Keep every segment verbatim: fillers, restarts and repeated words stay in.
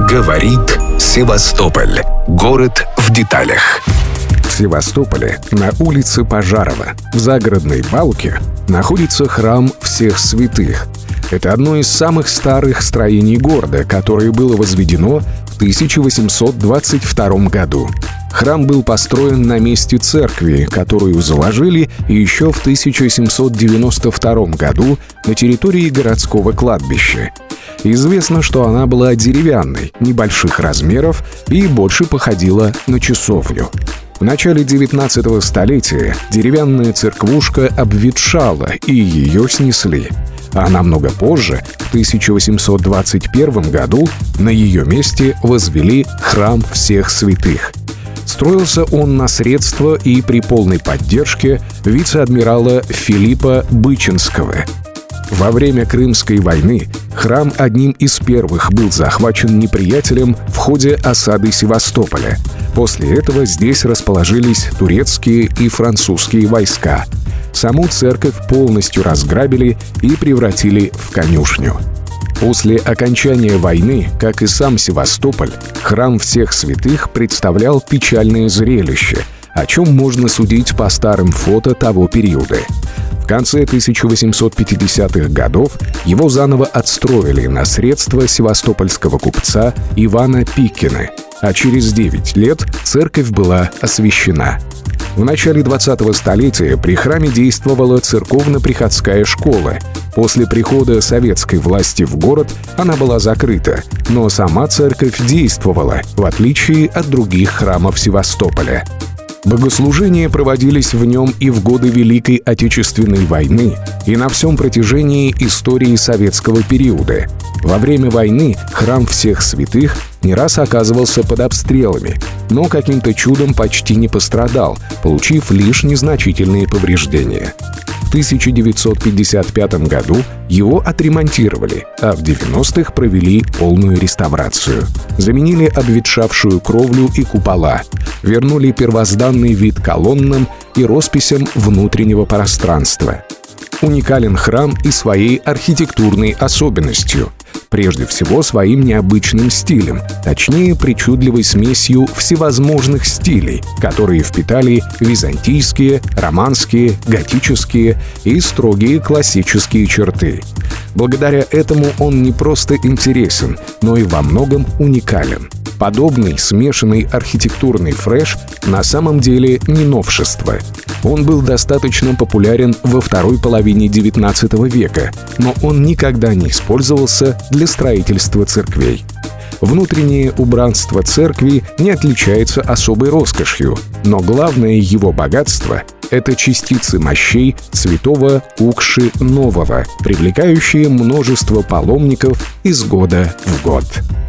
Говорит Севастополь. Город в деталях. В Севастополе, на улице Пожарова, в загородной балке, находится храм Всех Святых. Это одно из самых старых строений города, которое было возведено в тысяча восемьсот двадцать втором году. Храм был построен на месте церкви, которую заложили еще в тысяча семьсот девяносто втором году на территории городского кладбища. Известно, что она была деревянной, небольших размеров и больше походила на часовню. В начале девятнадцатого столетия деревянная церквушка обветшала, и ее снесли. А намного позже, в тысяча восемьсот двадцать первом году, на ее месте возвели храм Всех Святых. Строился он на средства и при полной поддержке вице-адмирала Филиппа Бычинского. Во время Крымской войны храм одним из первых был захвачен неприятелем в ходе осады Севастополя. После этого здесь расположились турецкие и французские войска. Саму церковь полностью разграбили и превратили в конюшню. После окончания войны, как и сам Севастополь, храм Всех Святых представлял печальное зрелище, о чем можно судить по старым фото того периода. В конце тысяча восемьсот пятидесятых годов его заново отстроили на средства севастопольского купца Ивана Пикина, а через девять лет церковь была освящена. В начале двадцатого столетия при храме действовала церковно-приходская школа. После прихода советской власти в город она была закрыта, но сама церковь действовала, в отличие от других храмов Севастополя. Богослужения проводились в нем и в годы Великой Отечественной войны, и на всем протяжении истории советского периода. Во время войны храм Всех Святых не раз оказывался под обстрелами, но каким-то чудом почти не пострадал, получив лишь незначительные повреждения. В тысяча девятьсот пятьдесят пятом году его отремонтировали, а в девяностых провели полную реставрацию. Заменили обветшавшую кровлю и купола, вернули первозданный вид колоннам и росписям внутреннего пространства. Уникален храм и своей архитектурной особенностью. Прежде всего, своим необычным стилем, точнее, причудливой смесью всевозможных стилей, которые впитали византийские, романские, готические и строгие классические черты. Благодаря этому он не просто интересен, но и во многом уникален. Подобный смешанный архитектурный фреш на самом деле не новшество. Он был достаточно популярен во второй половине девятнадцатого века, но он никогда не использовался для строительства церквей. Внутреннее убранство церкви не отличается особой роскошью, но главное его богатство — это частицы мощей святого Укши Нового, привлекающие множество паломников из года в год.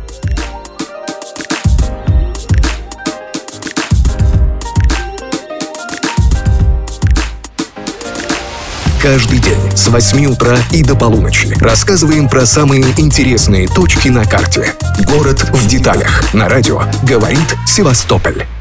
Каждый день с восьми утра и до полуночи рассказываем про самые интересные точки на карте. Город в деталях. На радио «Говорит Севастополь».